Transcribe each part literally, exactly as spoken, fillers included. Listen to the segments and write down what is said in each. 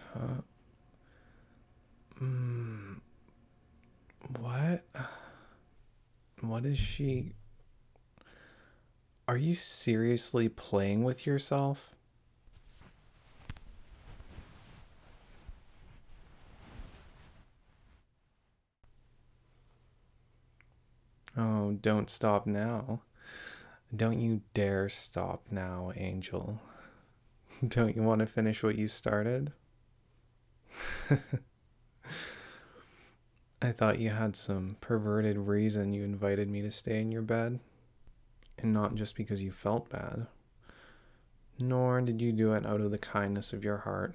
Uh, mm, what? What is she? Are you seriously playing with yourself? Oh, don't stop now. Don't you dare stop now, Angel. Don't you want to finish what you started? I thought you had some perverted reason you invited me to stay in your bed, and not just because you felt bad. Nor did you do it out of the kindness of your heart.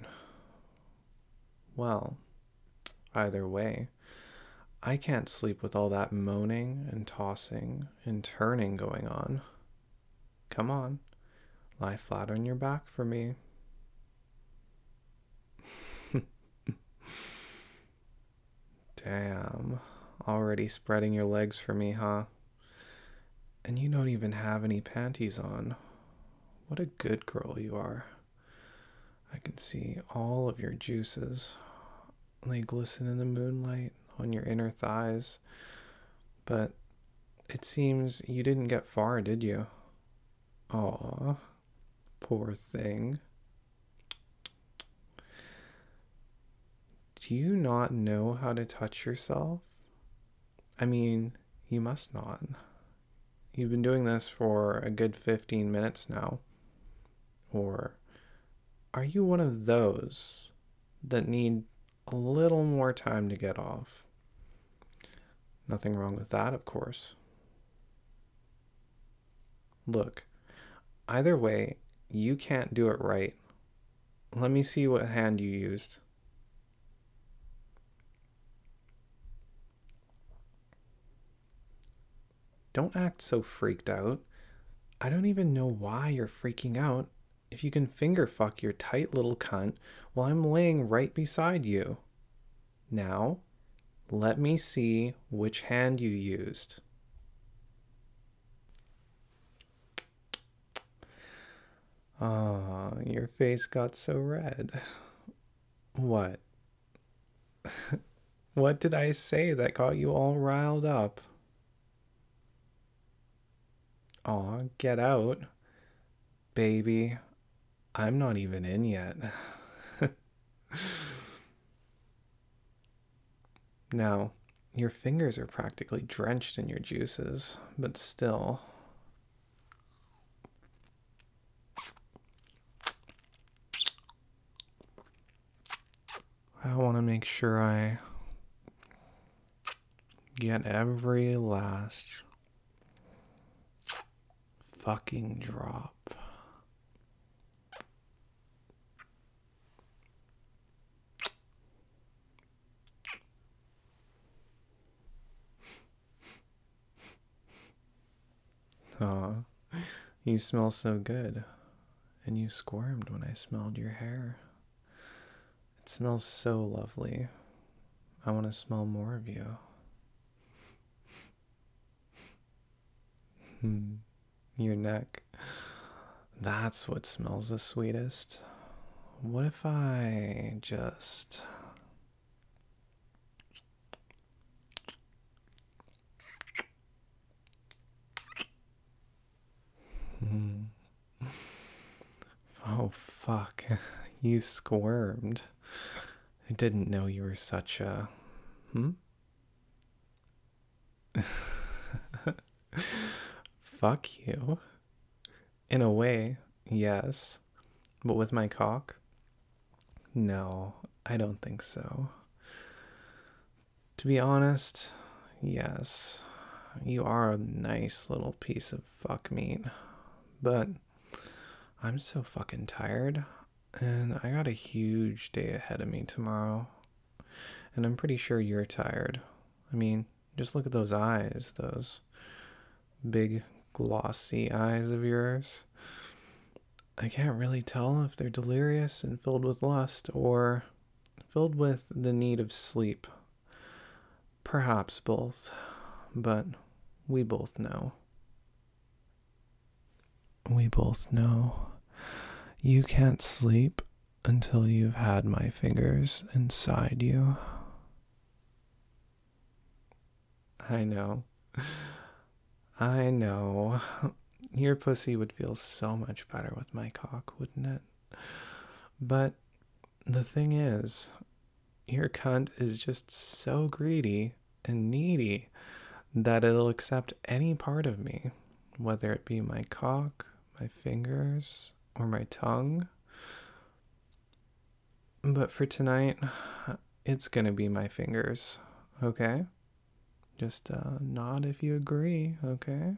Well, either way, I can't sleep with all that moaning and tossing and turning going on. Come on, lie flat on your back for me. Damn, already spreading your legs for me, huh? And you don't even have any panties on. What a good girl you are. I can see all of your juices. They glisten in the moonlight on your inner thighs. But it seems you didn't get far, did you? Aw, poor thing. Do you not know how to touch yourself? I mean, you must not. You've been doing this for a good fifteen minutes now. Or are you one of those that need a little more time to get off? Nothing wrong with that, of course. Look, either way, you can't do it right. Let me see what hand you used. Don't act so freaked out. I don't even know why you're freaking out if you can finger fuck your tight little cunt while I'm laying right beside you. Now, let me see which hand you used. Ah, your face got so red. What? What did I say that got you all riled up? Aw, get out. Baby, I'm not even in yet. Now, your fingers are practically drenched in your juices, but still. I want to make sure I get every last fucking drop. Aw, you smell so good. And you squirmed when I smelled your hair. It smells so lovely. I want to smell more of you. Hmm, your neck. That's what smells the sweetest. What if I just. Hmm. Oh, fuck. You squirmed. I didn't know you were such a. Hmm? Fuck you. In a way, yes. But with my cock? No, I don't think so. To be honest, yes. You are a nice little piece of fuck meat. But I'm so fucking tired. And I got a huge day ahead of me tomorrow. And I'm pretty sure you're tired. I mean, just look at those eyes, those big glossy eyes of yours. I can't really tell if they're delirious and filled with lust or filled with the need of sleep. Perhaps both, but we both know. We both know. You can't sleep until you've had my fingers inside you. I know. I know. Your pussy would feel so much better with my cock, wouldn't it? But the thing is, your cunt is just so greedy and needy that it'll accept any part of me, whether it be my cock, my fingers, or my tongue. But for tonight, it's gonna be my fingers, okay? Just uh, nod if you agree, okay?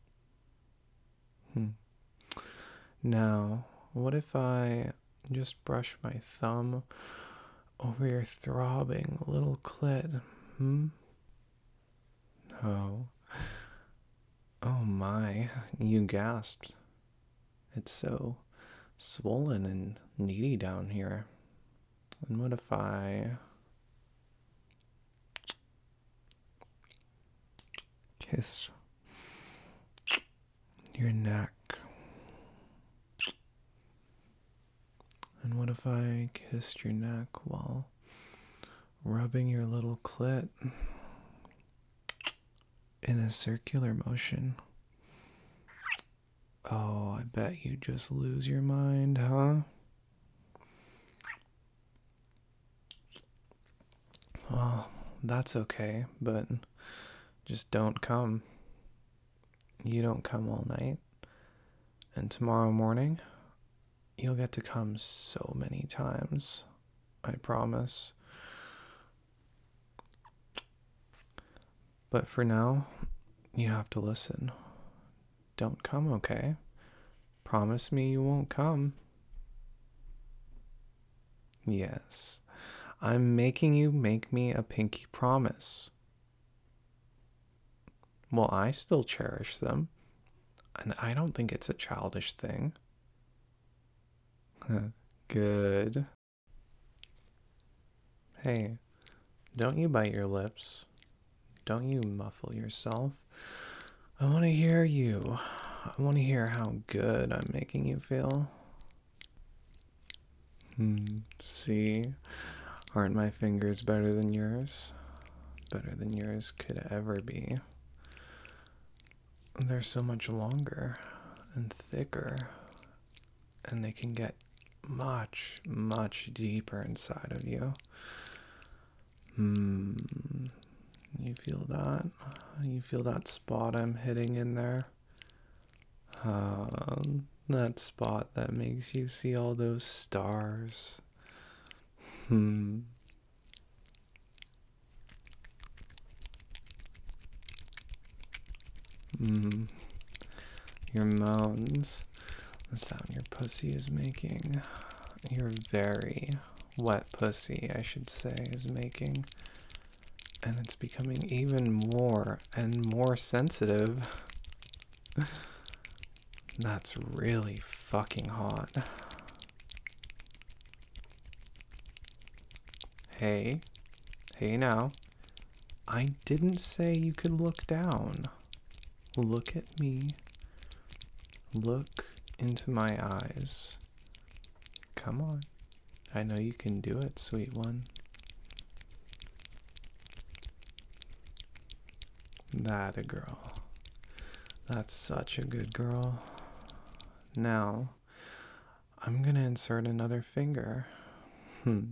Hmm. Now, what if I just brush my thumb over your throbbing little clit? Hmm? Oh. Oh my, you gasped. It's so swollen and needy down here. And what if I kiss your neck? And what if I kissed your neck while rubbing your little clit in a circular motion? Oh, I bet you just lose your mind, huh? Well, that's okay, but just don't come. You don't come all night. And tomorrow morning, you'll get to come so many times. I promise. But for now, you have to listen. Don't come, okay? Promise me you won't come. Yes. I'm making you make me a pinky promise. Well, I still cherish them. And I don't think it's a childish thing. Good. Hey, don't you bite your lips. Don't you muffle yourself. I want to hear you. I want to hear how good I'm making you feel. Hmm, see? Aren't my fingers better than yours? Better than yours could ever be. They're so much longer and thicker, and they can get much, much deeper inside of you. Hmm. You feel that? You feel that spot I'm hitting in there? Um, that spot that makes you see all those stars. Hmm. Hmm. Your moans, the sound your pussy is making. Your very wet pussy, I should say, is making. And it's becoming even more and more sensitive. That's really fucking hot. Hey, hey now. I didn't say you could look down. Look at me. Look into my eyes. Come on. I know you can do it, sweet one. That a girl. That's such a good girl. Now, I'm gonna insert another finger. Hmm.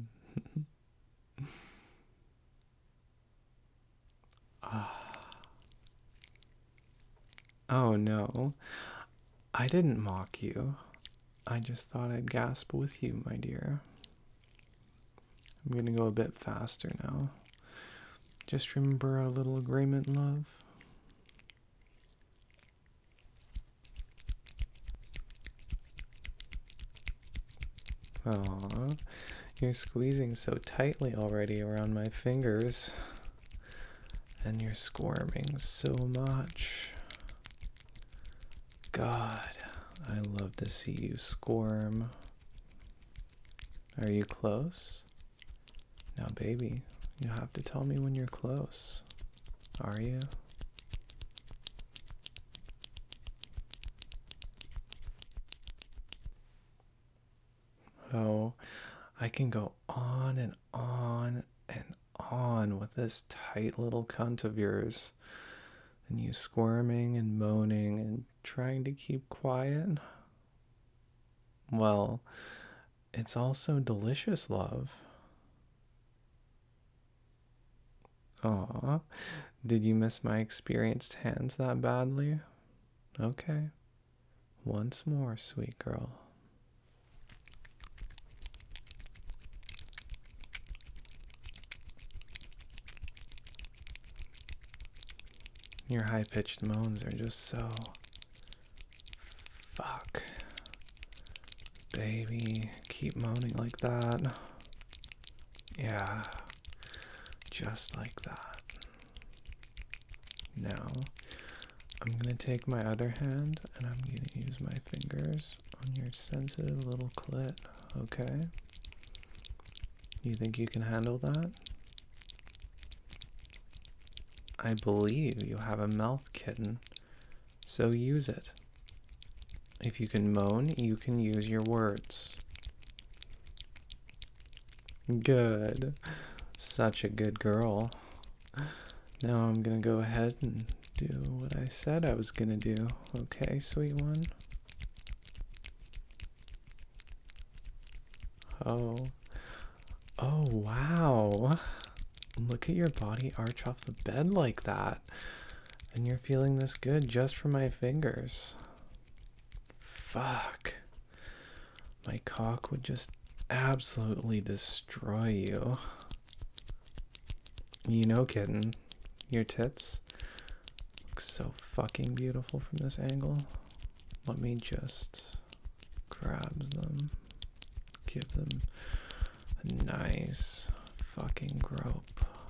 Oh no, I didn't mock you. I just thought I'd gasp with you, my dear. I'm gonna go a bit faster now. Just remember our little agreement, love. Aww, you're squeezing so tightly already around my fingers. And you're squirming so much. God, I love to see you squirm. Are you close? Now, baby, you have to tell me when you're close. Are you? Oh, I can go on and on and on with this tight little cunt of yours. And you squirming and moaning and trying to keep quiet. Well, it's also delicious, love. Aw, did you miss my experienced hands that badly? Okay, once more, sweet girl. Your high-pitched moans are just so... Fuck. Baby, keep moaning like that. Yeah, just like that. Now, I'm gonna take my other hand and I'm gonna use my fingers on your sensitive little clit, okay? You think you can handle that? I believe you have a mouth, kitten, so use it. If you can moan, you can use your words. Good. Such a good girl. Now I'm gonna go ahead and do what I said I was gonna do. Okay, sweet one? Oh. Oh, wow. Look at your body arch off the bed like that. And you're feeling this good just from my fingers. Fuck. My cock would just absolutely destroy you. You know, kitten, your tits look so fucking beautiful from this angle. Let me just grab them, give them a nice fucking grope.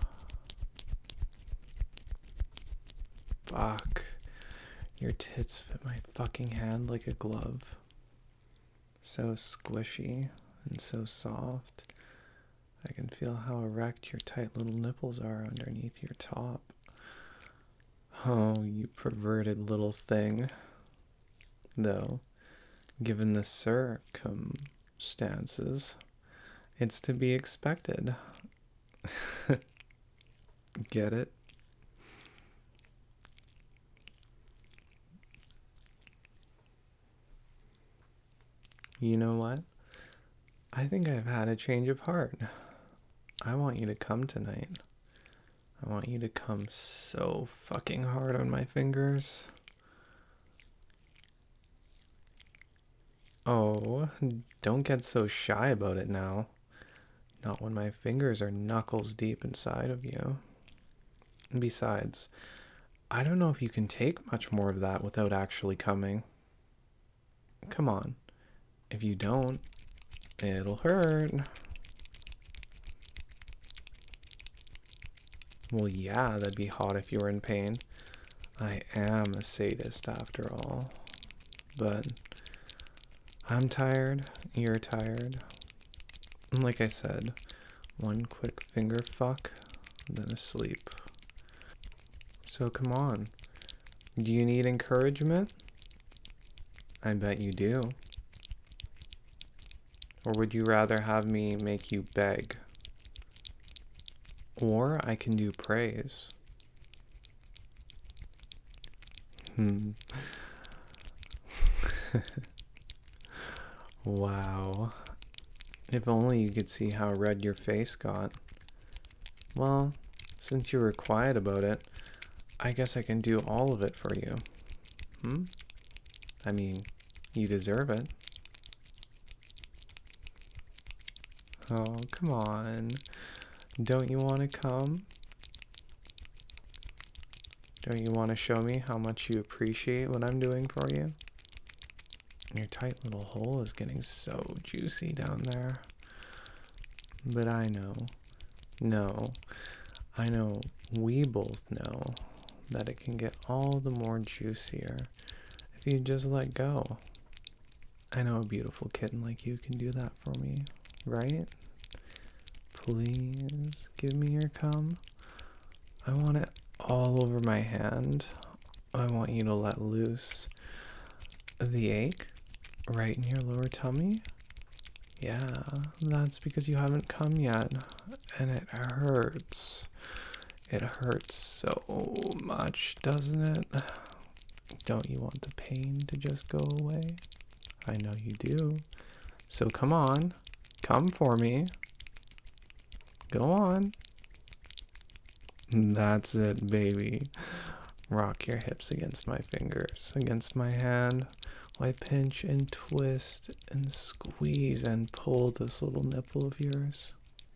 Fuck. Your tits fit my fucking hand like a glove. So squishy and so soft. I can feel how erect your tight little nipples are underneath your top. Oh, you perverted little thing. Though, given the circumstances, it's to be expected. Get it? You know what? I think I've had a change of heart. I want you to come tonight. I want you to come so fucking hard on my fingers. Oh, don't get so shy about it now. Not when my fingers are knuckles deep inside of you. And besides, I don't know if you can take much more of that without actually coming. Come on. If you don't, it'll hurt. Well, yeah, that'd be hot if you were in pain. I am a sadist after all. But I'm tired, you're tired. And like I said, one quick finger fuck, then asleep. So come on. Do you need encouragement? I bet you do. Or would you rather have me make you beg? Or I can do praise. Hmm. Wow. If only you could see how red your face got. Well, since you were quiet about it, I guess I can do all of it for you. Hmm? I mean, you deserve it. Oh, come on. Don't you want to come? Don't you want to show me how much you appreciate what I'm doing for you? Your tight little hole is getting so juicy down there. But I know, no, I know we both know that it can get all the more juicier if you just let go. I know a beautiful kitten like you can do that for me, right? Please give me your cum. I want it all over my hand. I want you to let loose the ache right in your lower tummy. Yeah, that's because you haven't come yet, and it hurts. It hurts so much, doesn't it? Don't you want the pain to just go away? I know you do. So come on, come for me. Go on. That's it, baby. Rock your hips against my fingers, against my hand. I pinch and twist and squeeze and pull this little nipple of yours.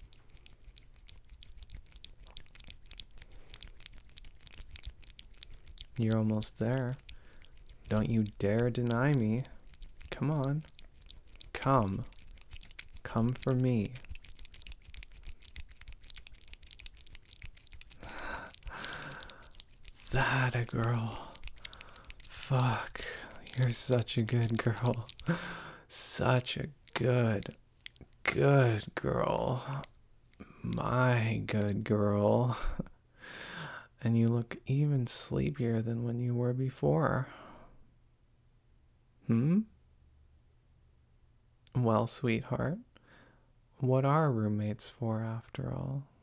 You're almost there. Don't you dare deny me. Come on. Come. Come for me. That a girl. Fuck. You're such a good girl. Such a good, good girl. My good girl. And you look even sleepier than when you were before. Hmm? Well, sweetheart, what are roommates for after all?